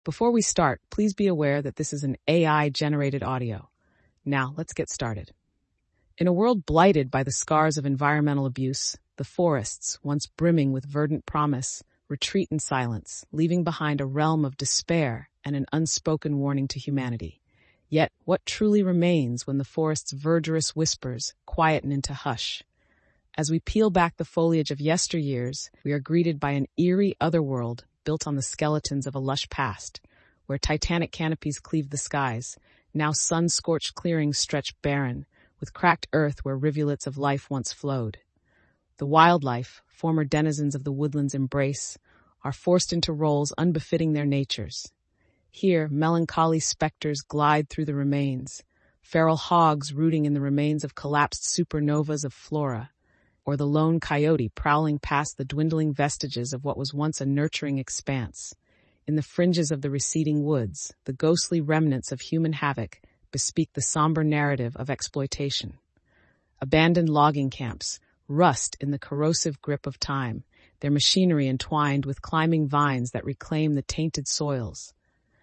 Before we start, please be aware that this is an AI-generated audio. Now, let's get started. In a world blighted by the scars of environmental abuse, the forests, once brimming with verdant promise, retreat in silence, leaving behind a realm of despair and an unspoken warning to humanity. Yet, what truly remains when the forest's verdurous whispers quieten into hush? As we peel back the foliage of yesteryears, we are greeted by an eerie otherworld built on the skeletons of a lush past, where titanic canopies cleave the skies. Now sun-scorched clearings stretch barren, with cracked earth where rivulets of life once flowed. The wildlife, former denizens of the woodland's embrace, are forced into roles unbefitting their natures. Here, melancholy specters glide through the remains, feral hogs rooting in the remains of collapsed supernovas of flora, or the lone coyote prowling past the dwindling vestiges of what was once a nurturing expanse. In the fringes of the receding woods, the ghostly remnants of human havoc bespeak the somber narrative of exploitation. Abandoned logging camps rust in the corrosive grip of time, their machinery entwined with climbing vines that reclaim the tainted soils.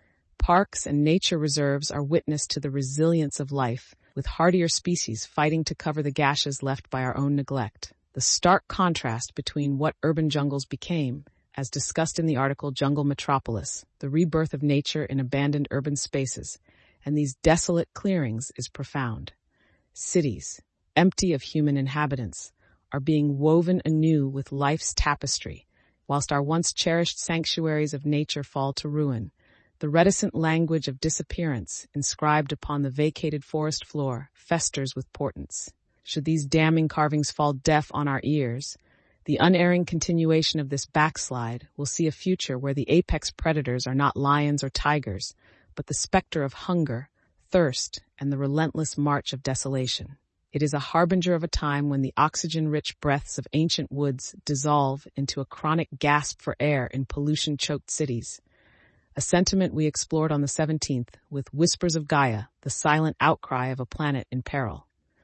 Parks and nature reserves are witness to the resilience of life, with hardier species fighting to cover the gashes left by our own neglect. The stark contrast between what urban jungles became, as discussed in the article Jungle Metropolis, the rebirth of nature in abandoned urban spaces, and these desolate clearings is profound. Cities, empty of human inhabitants, are being woven anew with life's tapestry, whilst our once cherished sanctuaries of nature fall to ruin. The reticent language of disappearance inscribed upon the vacated forest floor festers with portents. Should these damning carvings fall deaf on our ears, the unerring continuation of this backslide will see a future where the apex predators are not lions or tigers, but the specter of hunger, thirst, and the relentless march of desolation. It is a harbinger of a time when the oxygen-rich breaths of ancient woods dissolve into a chronic gasp for air in pollution-choked cities. A sentiment we explored on the 17th with Whispers of Gaia, the silent outcry of a planet in peril.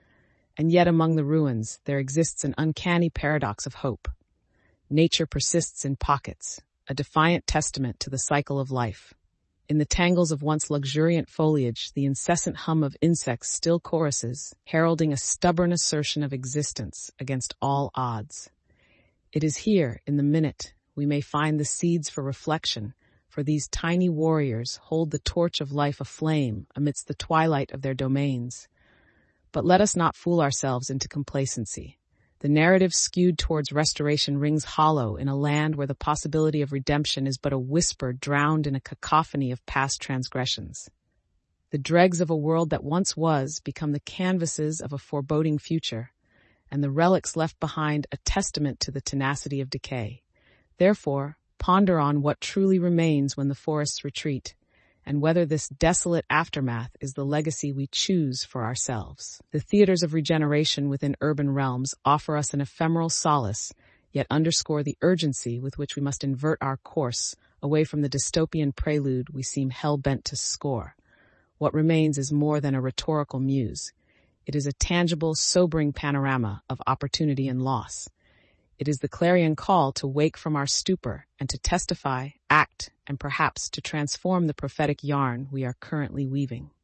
And yet among the ruins, there exists an uncanny paradox of hope. Nature persists in pockets, a defiant testament to the cycle of life. In the tangles of once luxuriant foliage, the incessant hum of insects still choruses, heralding a stubborn assertion of existence against all odds. It is here, in the minute, we may find the seeds for reflection, for these tiny warriors hold the torch of life aflame amidst the twilight of their domains. But let us not fool ourselves into complacency. The narrative skewed towards restoration rings hollow in a land where the possibility of redemption is but a whisper drowned in a cacophony of past transgressions. The dregs of a world that once was become the canvases of a foreboding future, and the relics left behind a testament to the tenacity of decay. Therefore, ponder on what truly remains when the forests retreat, and whether this desolate aftermath is the legacy we choose for ourselves. The theaters of regeneration within urban realms offer us an ephemeral solace, yet underscore the urgency with which we must invert our course away from the dystopian prelude we seem hell-bent to score. What remains is more than a rhetorical muse. It is a tangible, sobering panorama of opportunity and loss. It is the clarion call to wake from our stupor and to testify, act, and perhaps to transform the prophetic yarn we are currently weaving.